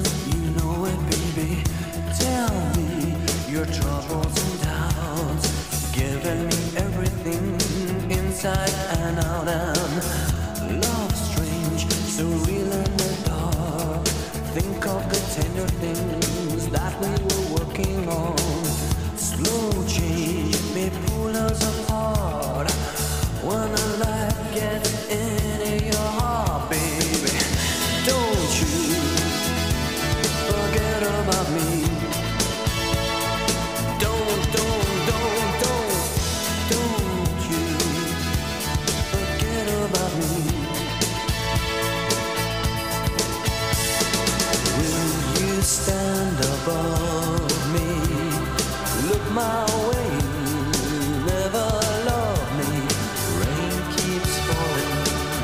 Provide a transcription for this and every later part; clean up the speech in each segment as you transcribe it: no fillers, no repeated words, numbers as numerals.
You know it, baby. Tell me your troubles and doubts. Giving me everything inside and out. And love strange, so real in the dark. Think of the tender things that we were working on. Slow change may pull us apart. When a light gets into your heart, baby, don't you forget about me. Don't you forget about me. Will you stand above me? Look my way, never love me. Rain keeps falling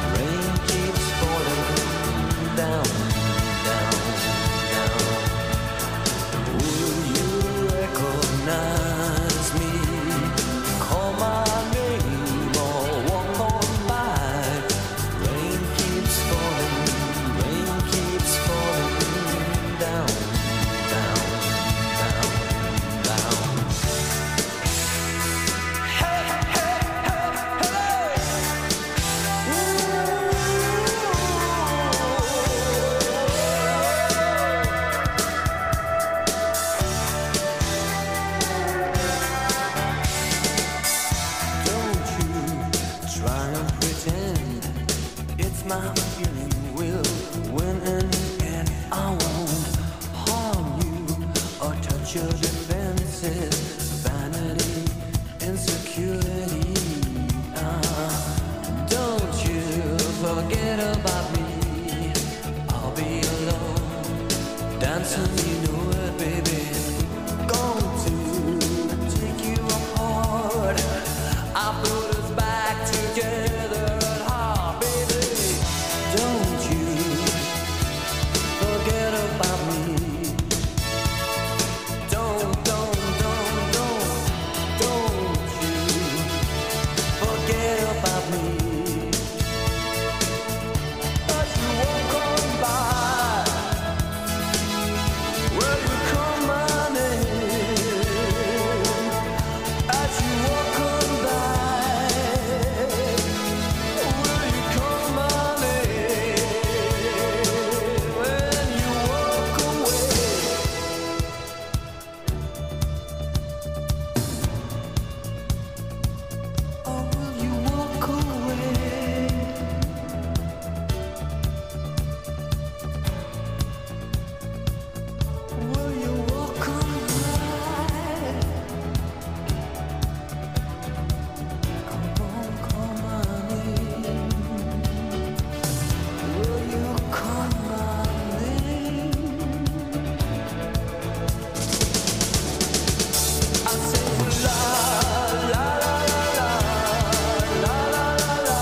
down, down, down. Will you recognize me? Call my name or walk on by. Rain keeps falling down, down, down, down. Hey, hey, hey, hey. Don't you try and pretend it's my feeling will win in the end. I won't harm you or touch your defenses. Vanity, insecurity. Don't you forget about me. I'll be alone, dancing, you know it, baby. Going to take you apart. I put us back together at heart, baby. Don't you forget about me. Don't you forget about me. But you won't come by. Will you come my name? As you walk on by, will you come my name? When you walk away. Or will you walk away? Will you walk on by? Come on, call my name. Will you call my name? I say la la la la la la la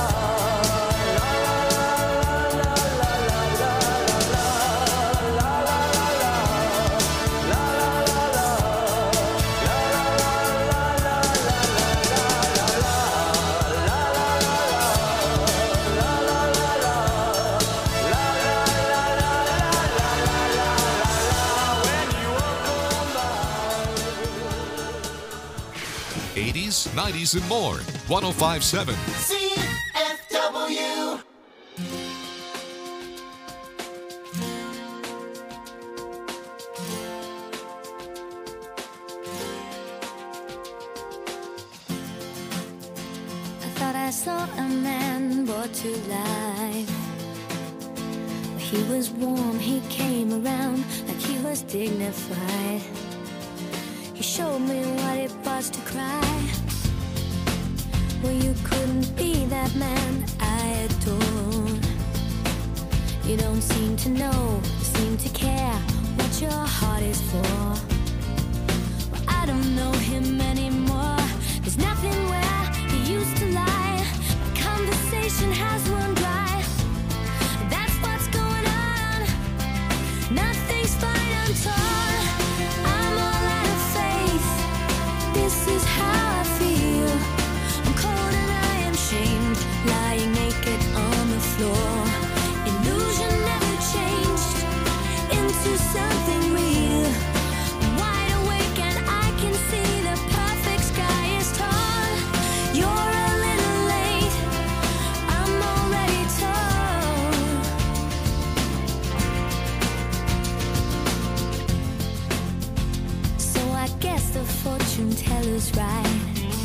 '80s, '90s, and more. 105.7. CFW. I thought I saw a man brought to life. He was warm, he came around like he was dignified. He showed me what it was to cry. Well, you couldn't be that man I adore. You don't seem to know, seem to care what your heart is for. Well, I don't know him anymore. There's nothing where he used to lie. My conversation has run dry. That's what's going on. Nothing's fine, I'm torn. I'm all out of faith. This is how I feel. I'm cold and I am shamed, lying naked on the floor. Illusion never changed into feels right.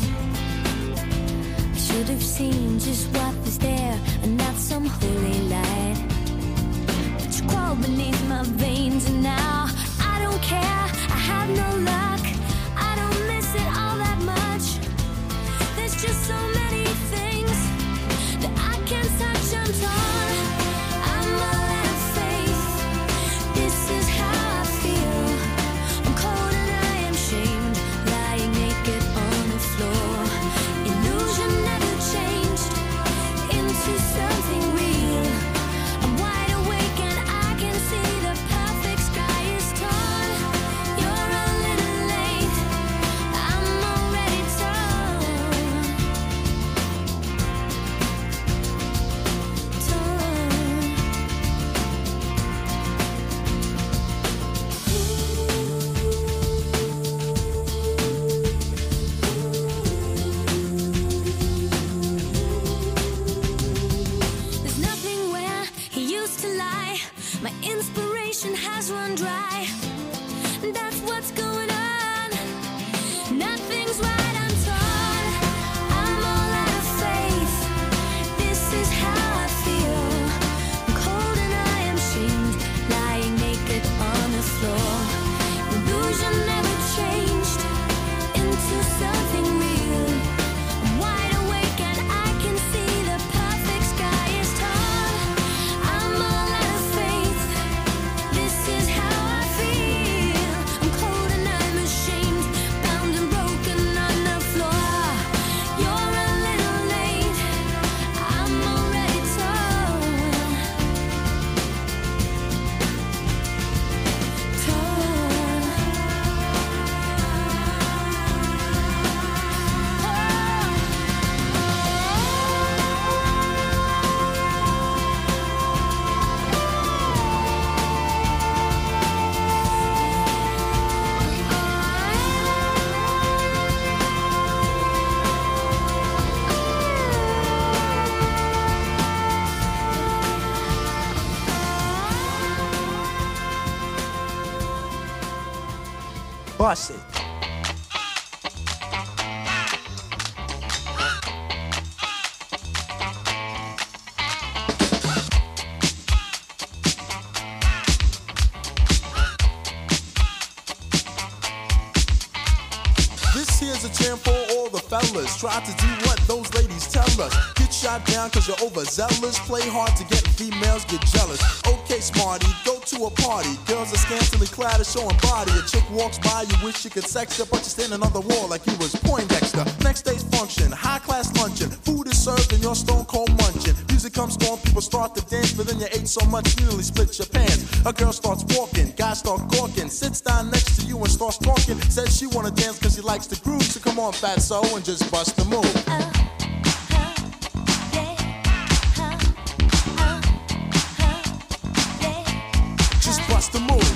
I should have seen just what was there and not some holy light. But you crawled beneath my veins and now I don't care. I have no luck. I don't miss it all that much. There's just so many things that I can't touch. I'm torn. I'm all out of faith. This is how I feel. I'm cold and I am shamed, lying naked on the floor. Illusion never changed into something real. I'm wide awake and I can see the perfect sky is torn. You're a little late. I'm already torn. There's nothing where he used to lie. My inspiration has run dry. That's what's going on. Nothing's right, I'm torn. I'm all out of faith. This is how I feel. I'm cold and I am shamed, lying naked on the floor. Illusion never changed into something real. I'm wide awake and I can see the perfect sky is torn. I'm all out of faith. This is how I feel. I'm cold and I'm ashamed, bound and broken on the floor. You're a little late. I'm already torn. Bust it. This here's a jam for all the fellas. Try to do what those ladies tell us. Get shot down cause you're overzealous. Play hard to get females get jealous. Okay, smarty, go to a party. Girls are scantily clad and showing body. A chick walks by, you wish you could sex her, but you're standing on the wall like you was Poindexter. Next day's function, high class luncheon. Food is served and you're stone cold munching. Music comes on, people start to dance, but then you ate so much you nearly split your pants. A girl starts walking, guys start gawking, sits down next to you and starts talking. Says she wanna dance cause she likes the groove, so come on fatso and just bust the move. Just bust the move.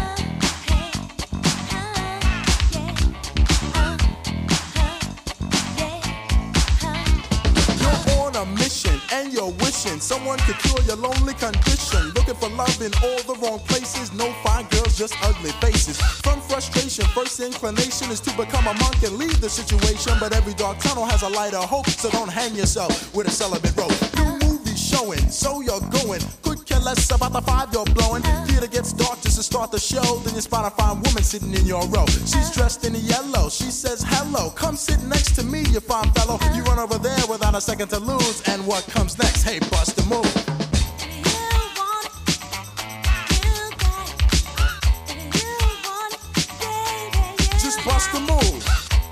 You're on a mission and you're wishing someone could cure your lonely condition. Looking for love in all the wrong places. No fine girls, just ugly faces. From frustration, first inclination is to become a monk and leave the situation. But every dark tunnel has a light of hope, so don't hang yourself with a celibate rope. New movie showing, so you're going. Could care less about the five you're blowing. Theater gets dark just to start the show. Then you spot a fine woman sitting in your row. She's dressed in yellow. She says hello. Come sit next to me, you fine fellow. You run over there without a second to lose. And what comes next? Hey, bust the move. Just bust the move.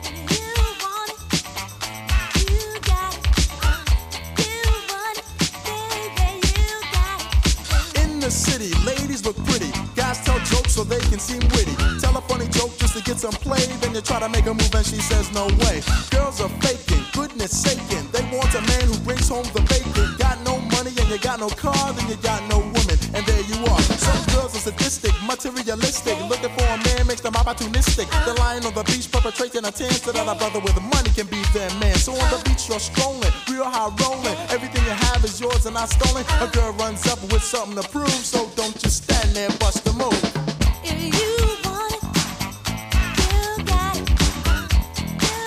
In the city, ladies look pretty. Guys tell jokes so they can seem witty. Tell a funny joke just to get some play. Then you try to make a move and she says no way. Girls are faking, goodness saking. They want a man who brings home the bacon. Got no money and you got no car, then you got no woman. And there you are. Some girls are sadistic, materialistic. Looking for a man makes them opportunistic. They're lying on the beach perpetrating a tan so that a brother with money can be their man. So on the beach you're strolling, real high rolling. Everything you have is yours and not stolen. A girl runs up with something to prove, so don't just stand there, bust the move. If you want it, you got it. You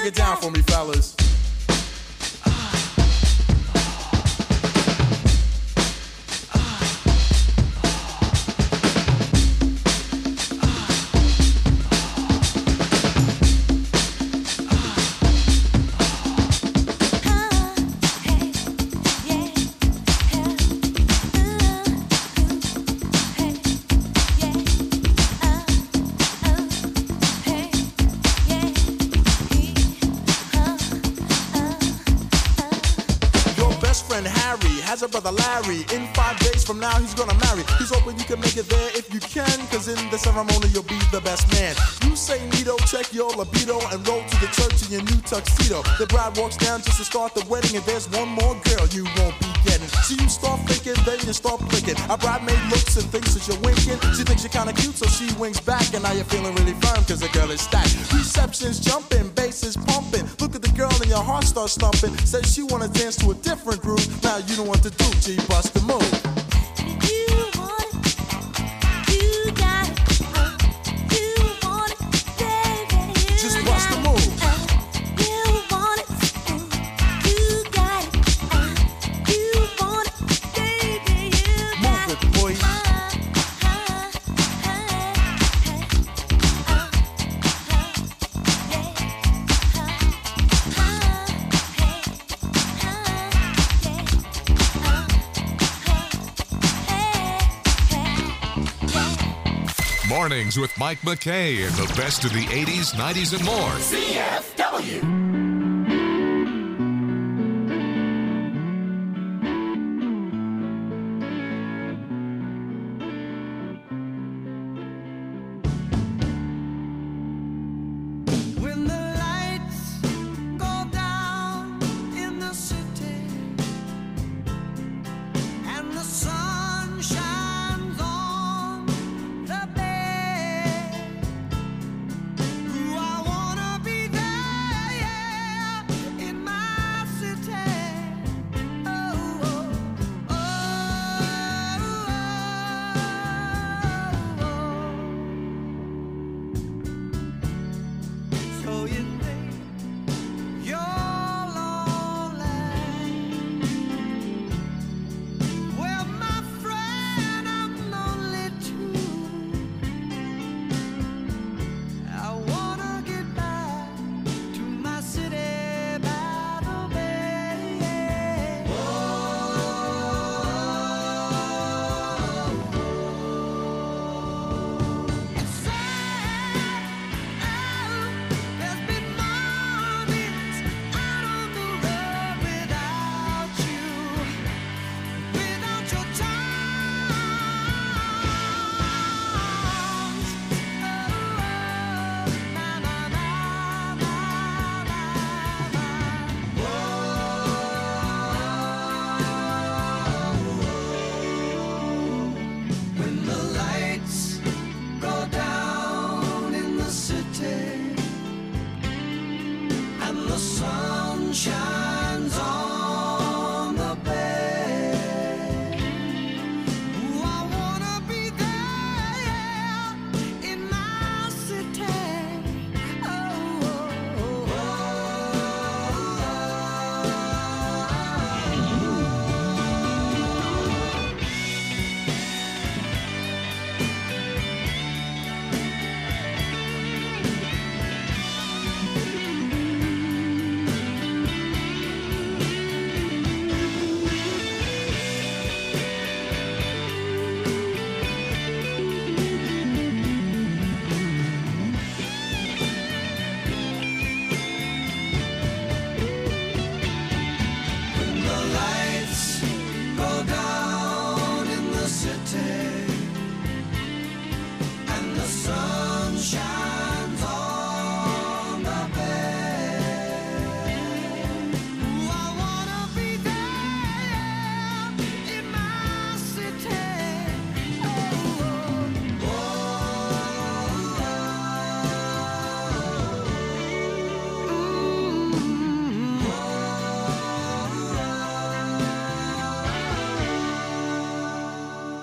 it down for me, fellas. Has a brother Larry. In 5 days from now he's gonna marry. He's hoping you can make it there if you can, cause in the ceremony you'll be the best man. You say Nito, check your libido and roll to the church in your new tuxedo. The bride walks down just to start the wedding, and there's one more girl you won't be getting. So you start thinking, then you start blinking. Our bridemaid looks and thinks that you're winking. She thinks you're kinda cute, so she winks back, and now you're feeling really firm cause the girl is stacked. Reception's jumping, bass is pumping. Look at the girl and your heart starts thumping. Says she wanna dance to a different groove. Now you don't want to do, G, bust the move. Mornings with Mike McKay and the best of the 80s, 90s, and more. CFW.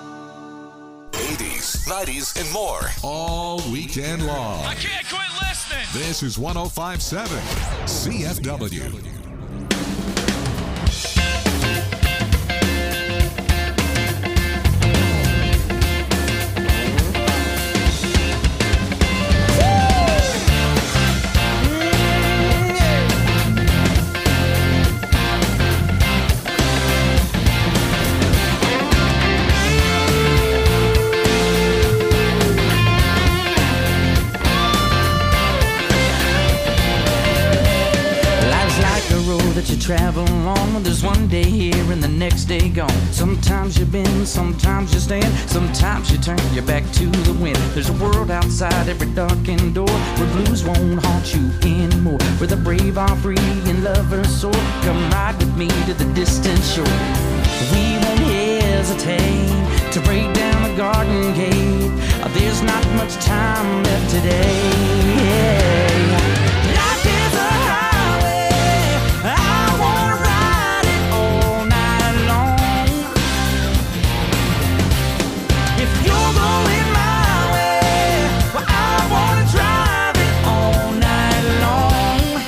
'90s, and more all weekend long. I can't quit listening. This is 105.7 CFW. That you travel along. There's one day here and the next day gone. Sometimes you bend, sometimes you stand, sometimes you turn your back to the wind. There's a world outside every darkened door where blues won't haunt you anymore, where the brave are free and lovers soar. Come ride with me to the distant shore. We won't hesitate to break down the garden gate. There's not much time left today. Life is a highway, I wanna ride it all night long. If you're going my way, well, I wanna drive it all night long.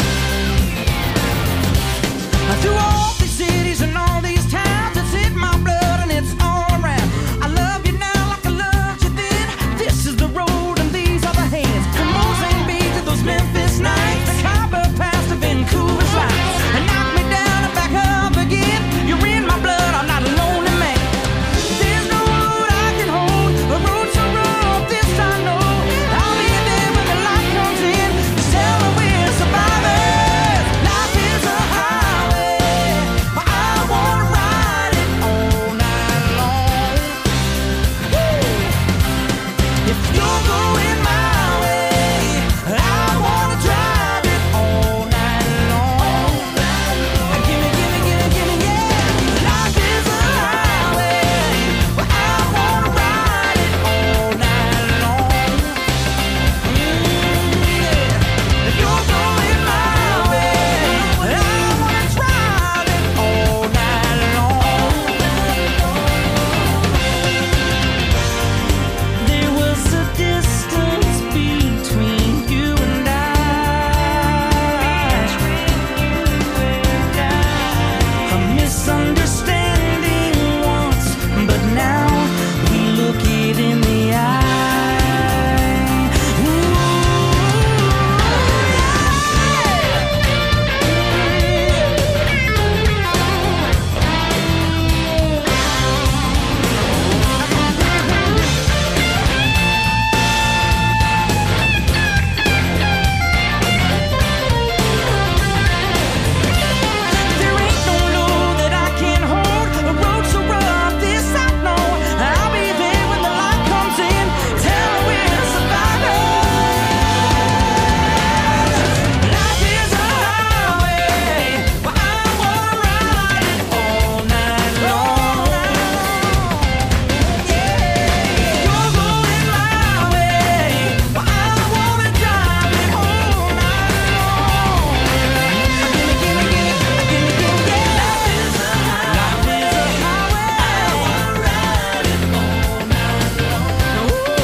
Through all these cities and all these towns, it's in my blood and it's all around. I love you now like I loved you then. This is the road and these are the hands. From Mozambique to those Memphis nights, the Copper Pass to Vancouver's lights. And knock me down and back up again. You're in my blood, I'm not a lonely man. There's no road I can hold, a road so rough, this I know. I'll be there when the light comes in, tell her we're survivors. Life is a highway, but I wanna ride it all night long. Woo! If you're going my way, I wanna drive it all night long. Gimme, yeah. Life is a highway, but I wanna ride it all night long. Yeah. If you're going my way, I wanna drive it all night long. There was a distance between you and I. A misunderstanding once, but now we look it in the eye. There ain't no load that I can't hold. A road so rough, this I know. I'll be there when the light comes in. Tell her we're survivors. Life is a highway, but I wanna ride it all night long. Yeah, you're going my way, but I wanna drive it all night long. Gimme, yeah. Life is a highway, I wanna ride it all night long.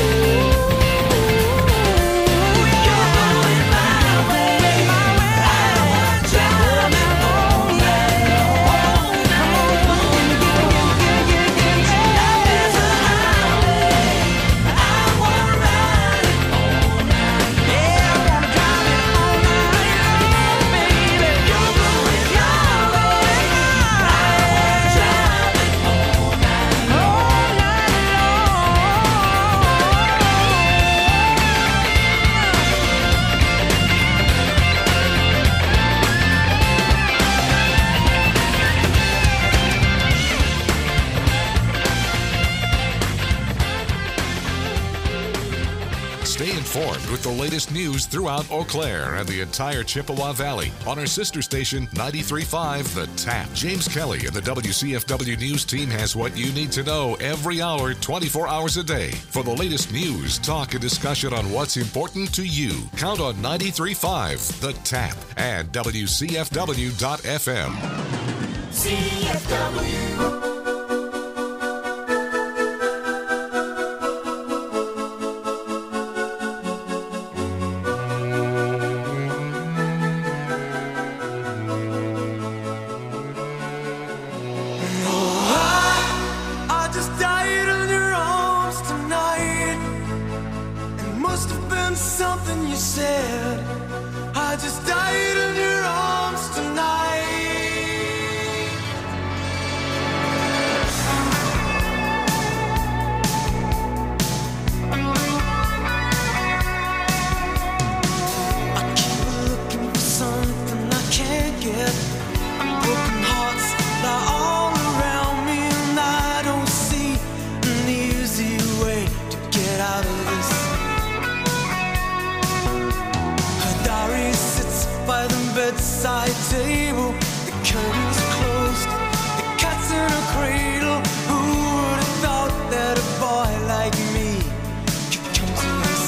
You're going my way, I wanna drive it all night long. Come on, yeah. Life is a highway, I wanna ride it all night. Yeah, I wanna drive it all night long, baby. You're going my way, I wanna drive it all night long. Stay informed with the latest news throughout Eau Claire and the entire Chippewa Valley on our sister station 93.5 The Tap. James Kelly and the WCFW News team has what you need to know every hour, 24 hours a day. For the latest news, talk, and discussion on what's important to you, count on 93.5 The Tap and WCFW.FM. CFW. bedside table, the curtains closed, the cat's in a cradle. Who would have thought that a boy like me could come to this?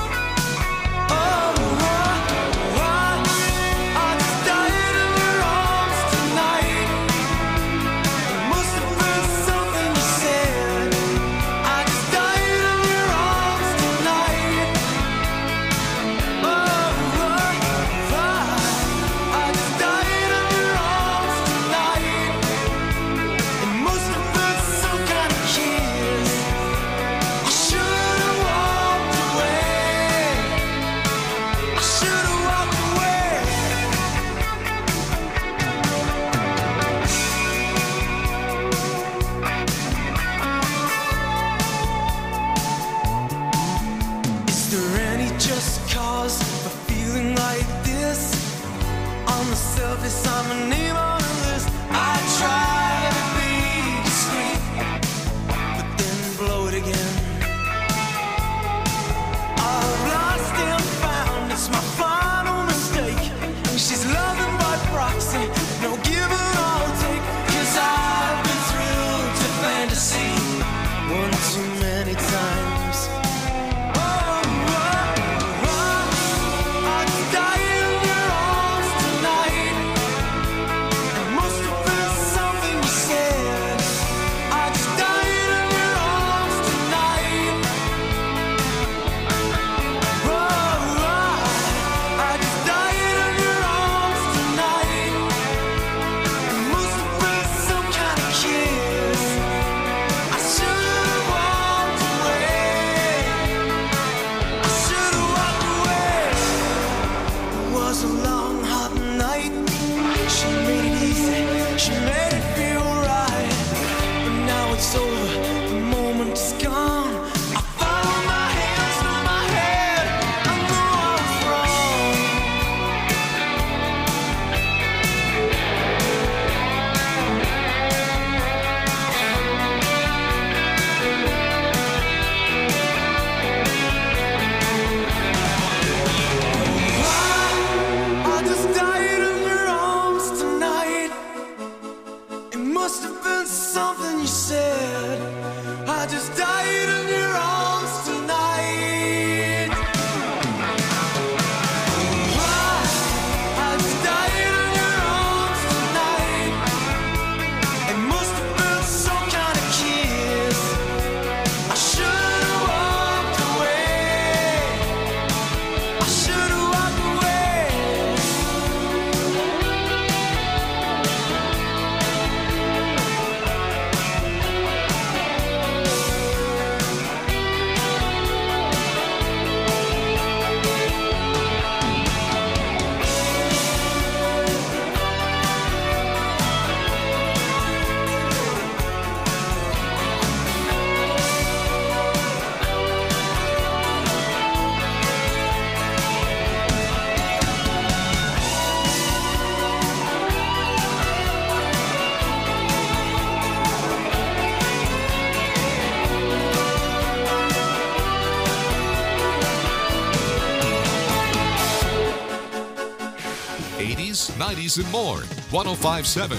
I just died in your arms tonight. It must have been something you said. I just died in your arms tonight. I just died in your arms tonight. It must have been some kind of kiss. I should have walked away. I should have walked away. Is there any just cause for feeling like this? On the surface, I'm a name on a list. I try to be discreet, but then blow it again. I've lost and found, it's my final mistake. She's loving by proxy, no give and I'll take. 'Cause I've been thrilled to fantasy one too many times. I just died in your arms tonight. It must have been something you said. I just died in your arms tonight. I just died in your arms tonight. It must have been some kind of kiss. I should have walked away. I should have walked away. It was a long, hot night. She made it easy. She made it feel right. But now it's over. The moment is gone. I follow my hands through my head. I know I was wrong. I just died in your arms tonight. It must have been something you said. I just died in your arms tonight. I just died in your arms tonight. It must have been some kind of kiss. I should have walked away. I should have walked away. '80s, '90s, and more. 105.7.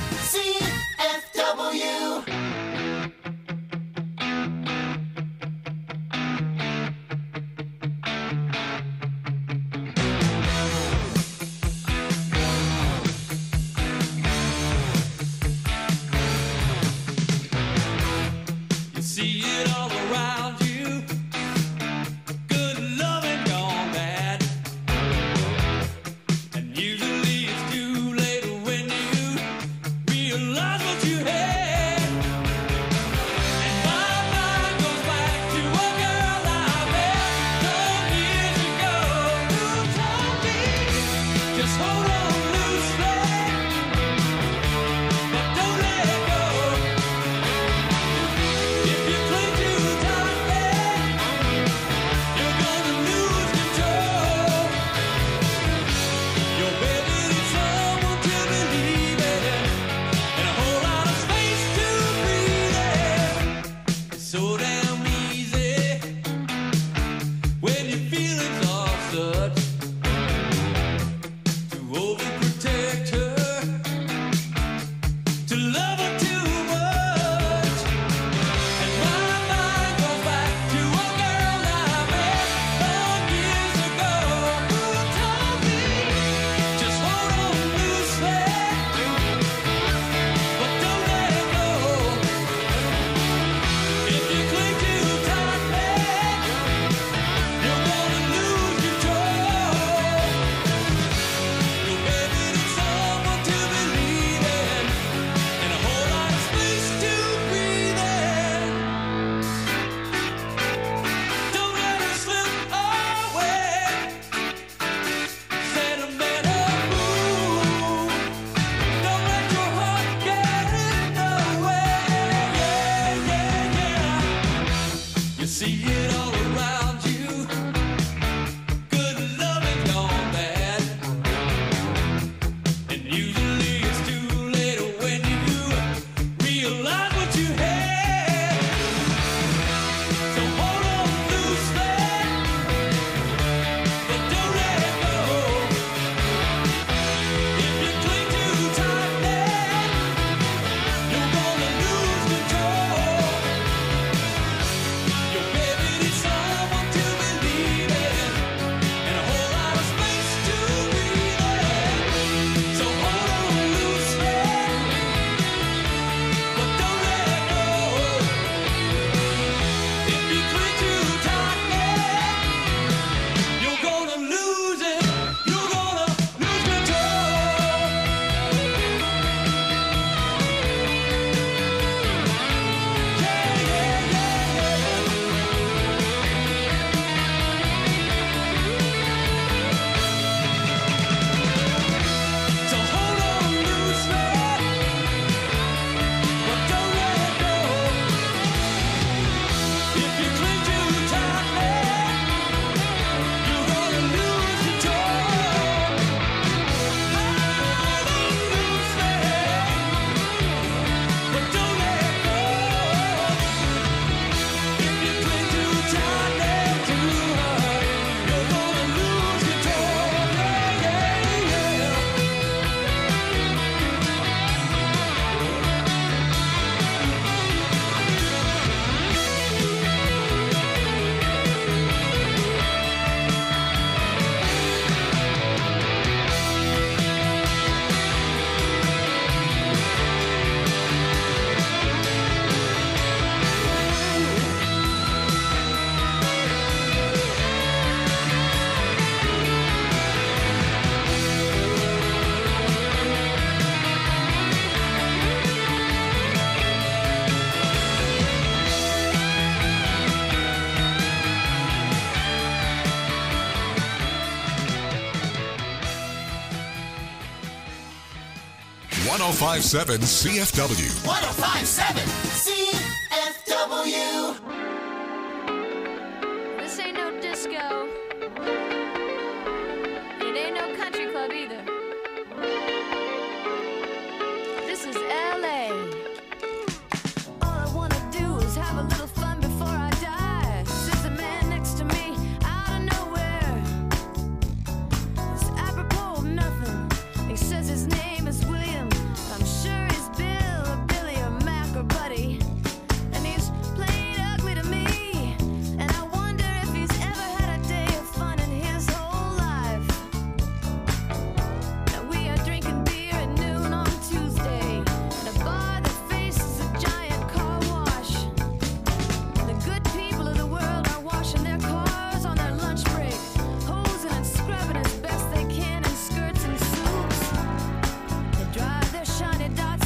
CFW. You see it all around you. Good loving gone bad. And usually it's too late when you 1057 CFW. 1057 CFW. This ain't no disco. It ain't no country club either. This is LA. All I wanna do is have a little fun before I die. Sits a man next to me out of nowhere. It's apropos of nothing. He says his name is William. I'm sure he's Bill or Billy or Mac or Buddy. And he's played ugly to me. And I wonder if he's ever had a day of fun in his whole life. Now we are drinking beer at noon on Tuesday at a bar that faces a giant car wash. The good people of the world are washing their cars on their lunch break, hosing and scrubbing as best they can in skirts and suits. They drive their shiny dots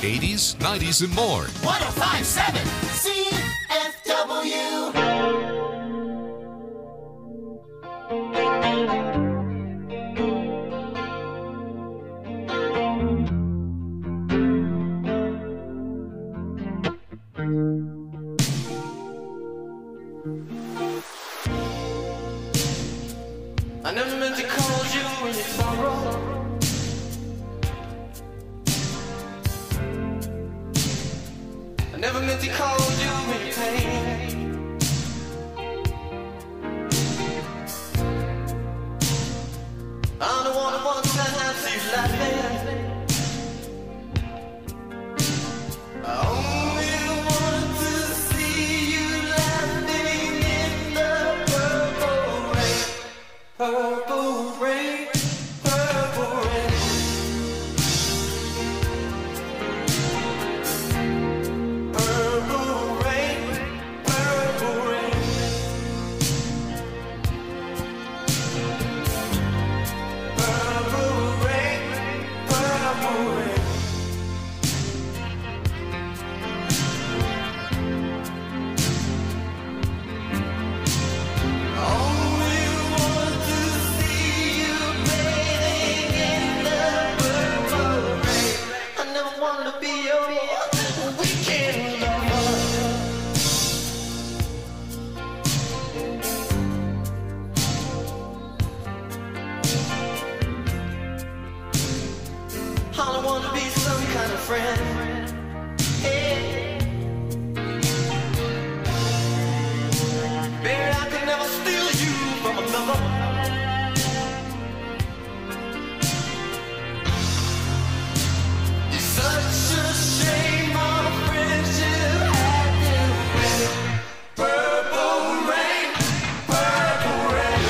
80s, 90s, and more. 1057 CFW. I never meant to call you in your sorrow. I never meant to call you in your pain. I'm the one who wants to see you laughing. I only want to see you laughing in the purple rain. Purple rain, purple rain. Purple rain, purple rain. Purple rain, purple rain. Only want to see you bathing in the purple rain. I never wanted to be your weekend lover. I don't want to be some kind of friend. Hey. Baby, I could never steal you from another. It's such a shame our friendship had to end. Purple rain, purple rain.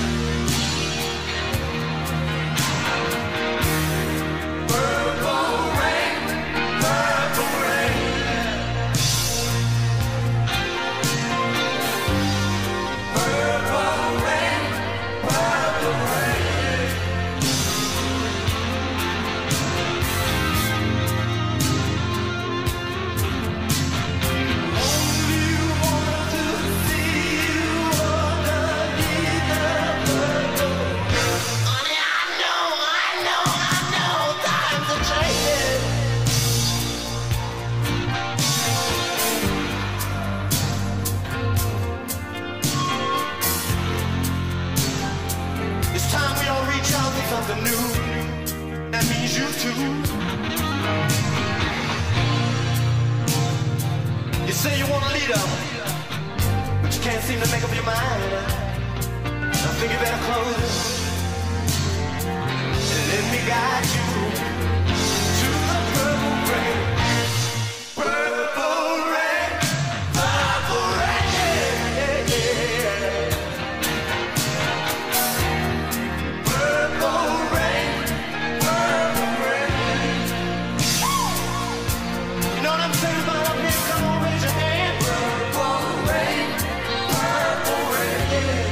Purple rain, purple rain. Purple rain, purple rain. Only want to see you underneath the purple rain. Honey, I know, times are changing. It's time we all reach out to something new. That means you too. You say you want a leader, but you can't seem to make up your mind. I think you better close it and let me guide you to the purple rain. Purple rain, purple rain. Purple rain, purple rain. You know what I'm saying about up here? Come on, raise your hand. Purple rain, purple rain.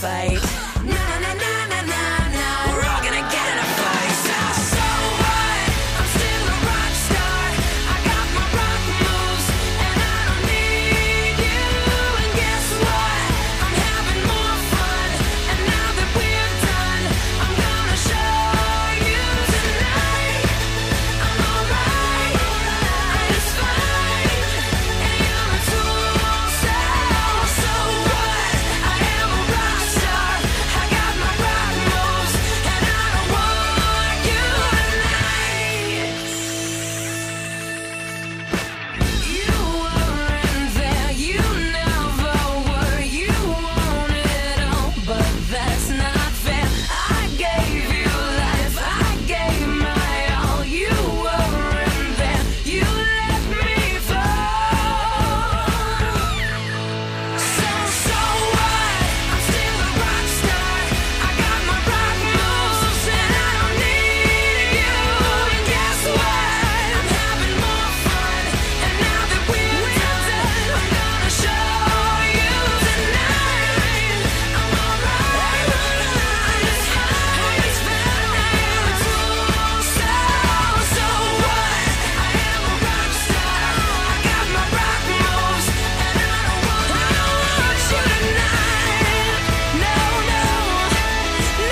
fight. Na na na na na na na. We're all gonna get in a fight. So what? I'm still a rock star. I got my rock moves, and I don't need you. And guess what? I'm having more fun. And now that we're done, I'm gonna show you tonight. I'm alright. It's fine. And you're a tool. So what? I am a rock star. I got my rock moves, and I don't want you tonight. You weren't there, you never were. You wanted all, but that's not fair. I gave you life, I gave my all. You weren't there, you let me fall. So what? I'm still a rock star. I got my rock moves, and I don't need you. And guess what? I'm having more fun. And now that we're done, I'm gonna show you tonight. I'm alright. It's fine. It's fine. So what? I am a rock star. I got my rock moves, and I don't want you tonight. No, no, no, no.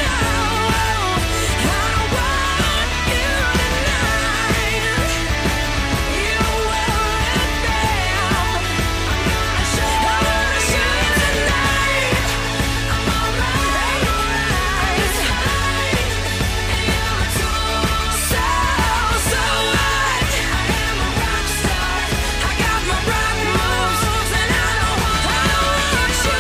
I don't want you tonight. You weren't there. I'm gonna show you tonight. I'm alright. It's fine. And you're a tool. So what? I am a rock star. I got my rock moves, and I don't want you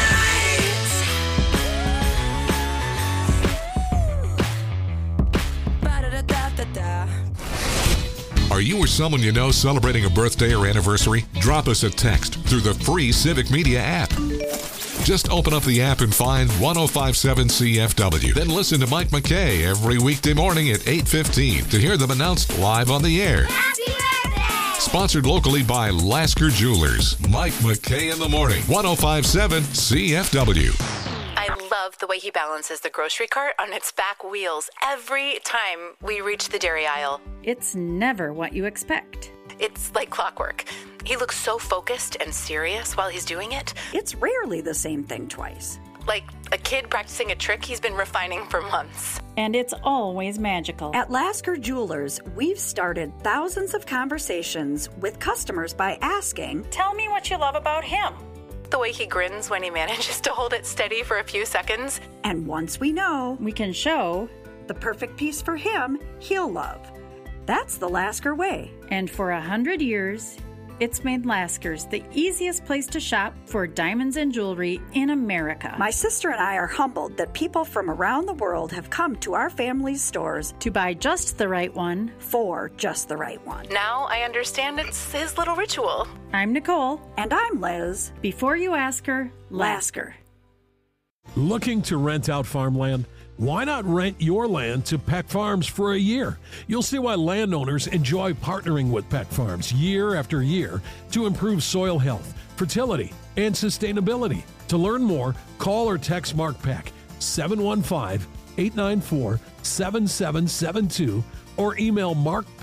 tonight. Ba-da-da-da-da-da. Are you or someone you know celebrating a birthday or anniversary? Drop us a text through the free Civic Media app. Just open up the app and find 1057 CFW. Then listen to Mike McKay every weekday morning at 8:15 to hear them announced live on the air. Sponsored locally by Lasker Jewelers. Mike McKay in the morning. 1057 CFW. I love the way he balances the grocery cart on its back wheels every time we reach the dairy aisle. It's never what you expect. It's like clockwork. He looks so focused and serious while he's doing it. It's rarely the same thing twice. Like a kid practicing a trick he's been refining for months. And it's always magical. At Lasker Jewelers, we've started thousands of conversations with customers by asking, Tell me what you love about him. The way he grins when he manages to hold it steady for a few seconds. and once we know We can show the perfect piece for him, he'll love. That's the Lasker way. And for 100 years, it's made Lasker's the easiest place to shop for diamonds and jewelry in America. My sister and I are humbled that people from around the world have come to our family's stores to buy just the right one for just the right one. Now I understand it's his little ritual. I'm Nicole. And I'm Liz. Before you ask her, Lasker. Looking to rent out farmland? Why not rent your land to Peck Farms for a year? You'll see why landowners enjoy partnering with Peck Farms year after year to improve soil health, fertility, and sustainability. To learn more, call or text Mark Peck 715-894-7772 or email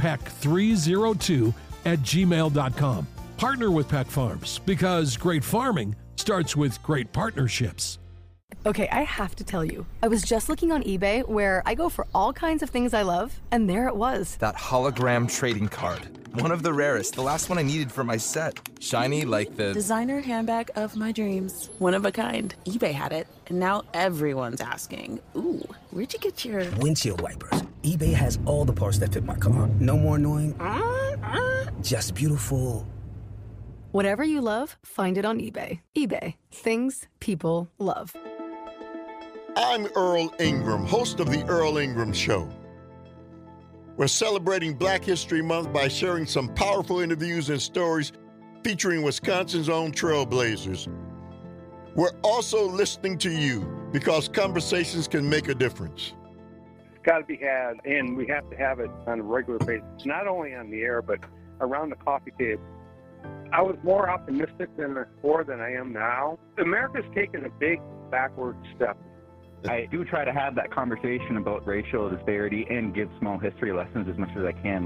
markpeck302@gmail.com. Partner with Peck Farms because great farming starts with great partnerships. Okay, I have to tell you, I was just looking on eBay where I go for all kinds of things I love, and there it was. That hologram trading card. One of the rarest, the last one I needed for my set. Shiny like the designer handbag of my dreams. One of a kind. eBay had it, and now everyone's asking, ooh, where'd you get your windshield wipers? eBay has all the parts that fit my car. No more annoying, just beautiful. Whatever you love, find it on eBay. eBay. Things people love. I'm Earl Ingram, host of The Earl Ingram Show. We're celebrating Black History Month by sharing some powerful interviews and stories featuring Wisconsin's own trailblazers. We're also listening to you because conversations can make a difference. It's got to be had, and we have to have it on a regular basis, not only on the air, but around the coffee table. I was more optimistic than before than I am now. America's taken a big backward step. I do try to have that conversation about racial disparity and give small history lessons as much as I can.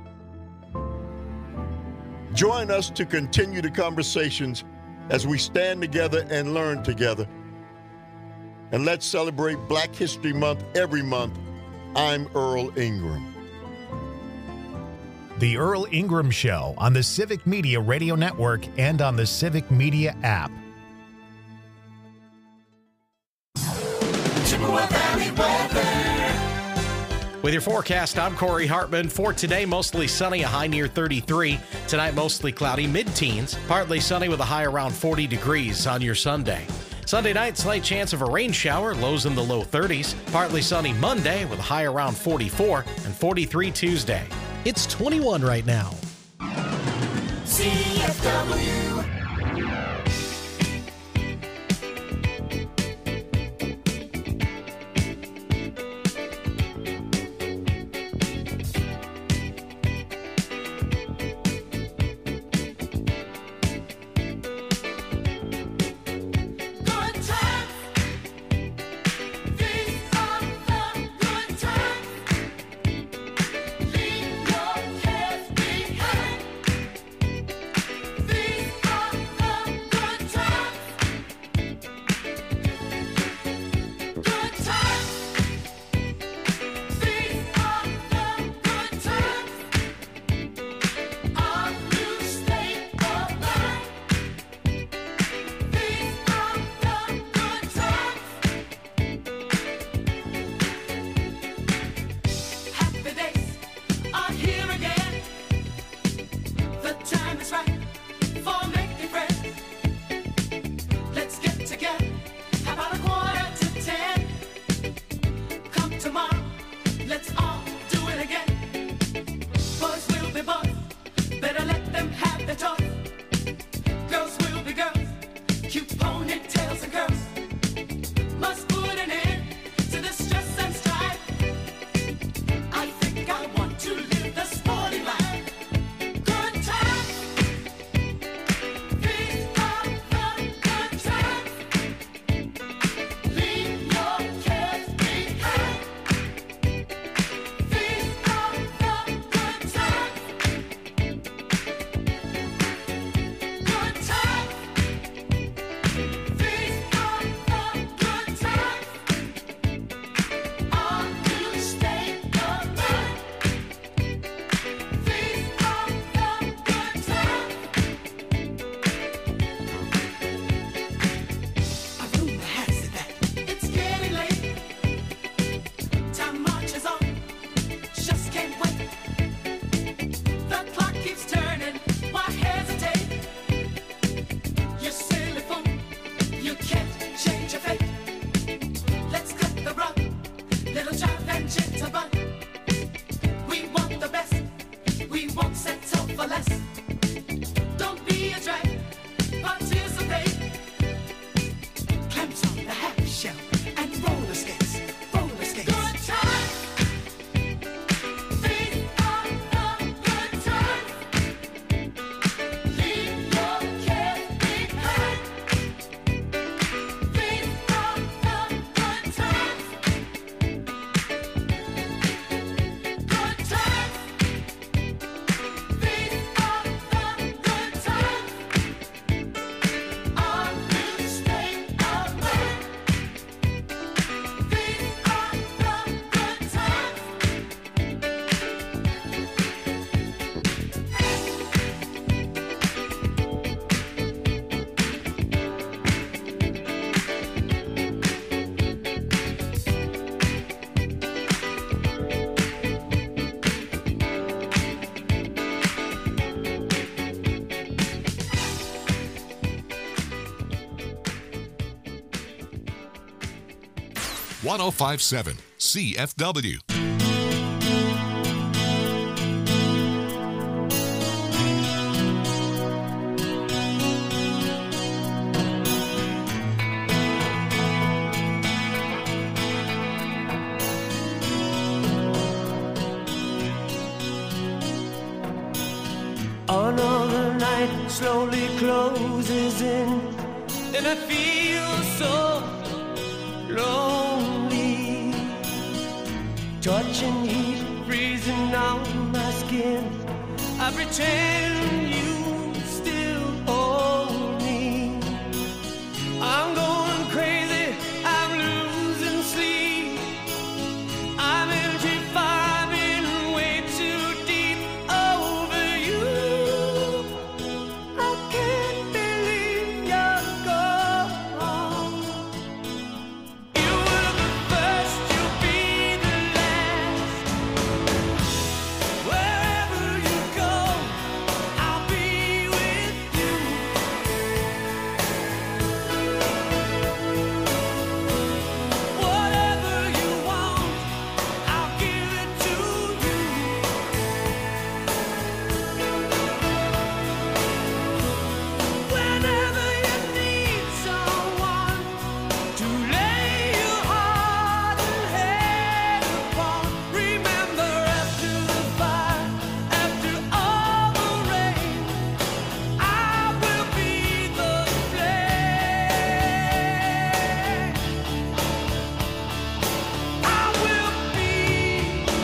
Join us to continue the conversations as we stand together and learn together. And let's celebrate Black History Month every month. I'm Earl Ingram. The Earl Ingram Show on the Civic Media Radio Network and on the Civic Media app. Chippewa Valley weather. With your forecast, I'm Corey Hartman. For today, mostly sunny, a high near 33. Tonight, mostly cloudy, mid-teens. Partly sunny with a high around 40 degrees on your Sunday. Sunday night, slight chance of a rain shower, lows in the low 30s. Partly sunny Monday with a high around 44 and 43 Tuesday. It's 21 right now. CFW. .1057 CFW. Another night slowly closes in, and I feel so lonely, touching heat, freezing on my skin. I pretend you still hold me. I'm going crazy, I'm losing sleep. I'm in too far, I'm in way too deep over you. I can't believe you're gone. You were the first, you'll be the last. Wherever you go, I'll be with you. Whatever you want, I'll give it to you. Whenever you need someone to lay your heart and head upon, remember after the fire, after all the rain, I will be the flame. I will be the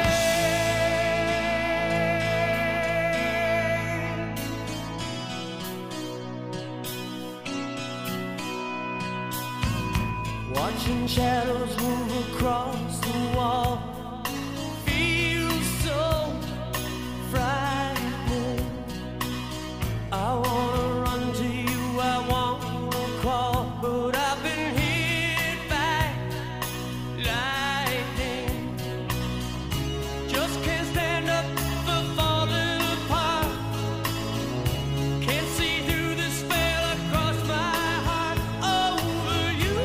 flame. Watching shadows move across the wall feels so frightening. I wanna run to you, I wanna crawl, but I've been hit by lightning. Just can't stand up for falling apart. Can't see through the spell across my heart over you.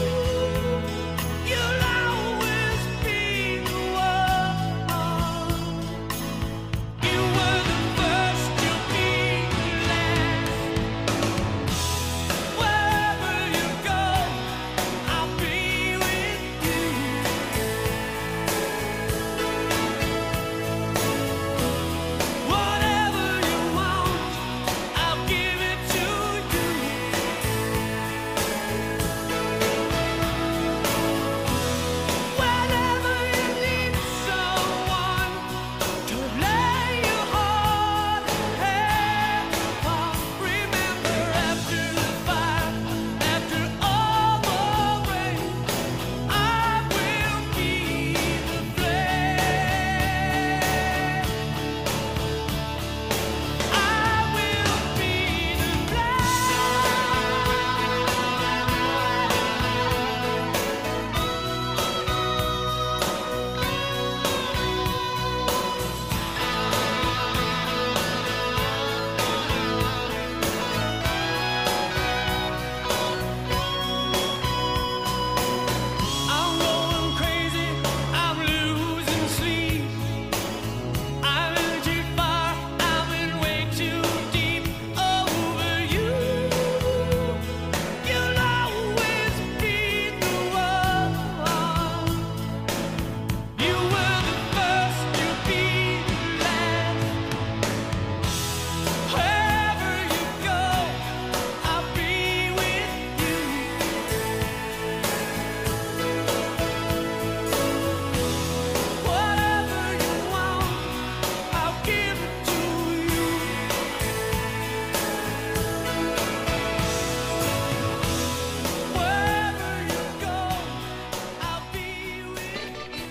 You'll always be the one. You were the first, you'll be the last. Wherever you go, I'll be with you. Whatever you want, I'll give it to you. Whenever you need someone to lay your heart and head upon, remember after the fire, after all the rain, I will be the flame. I will be the I'm going crazy, I'm losing sleep. I'm in too far, I'm in way too deep over you. You'll always be the one. You were the first, you'll be the last. Wherever you go, I'll be with you. Whatever you want, I'll give it to you. Wherever you go, I'll be with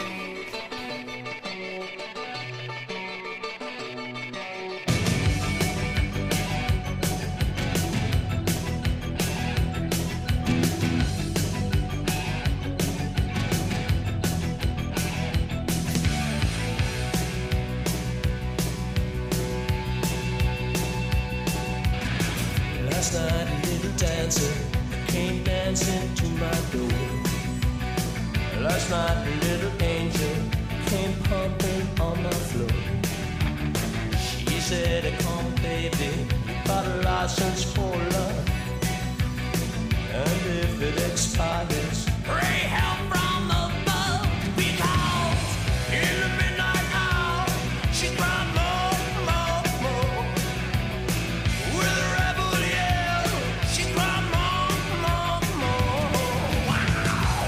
Last night a little dancer came dancing to my door. Last night a little angel came pumping on my floor. She said, come baby, got a license for love. And if it expires, pray help from above. Because in the midnight hour, she cried more, more, more. With a rebel yell, she cried more, more, more. Wow.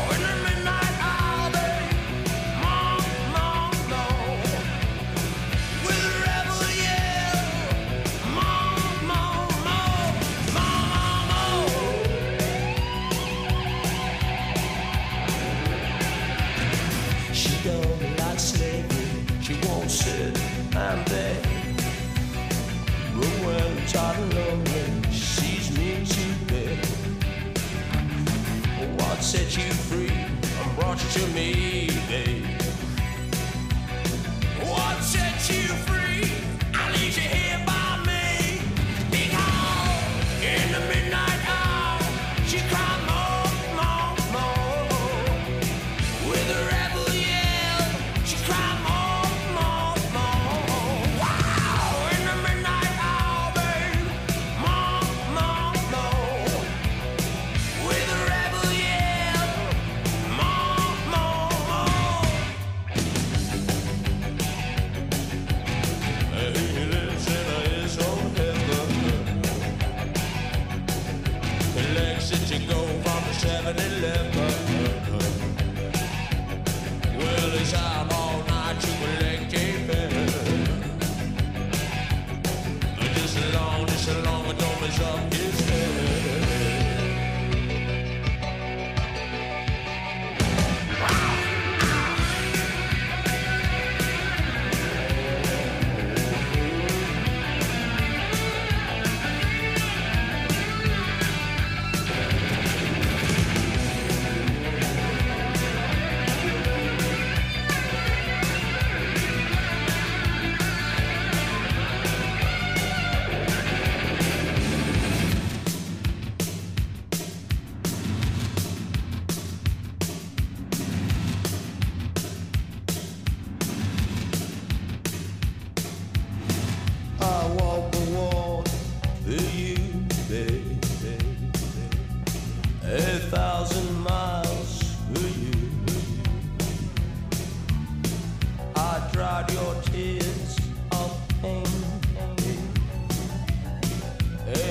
I want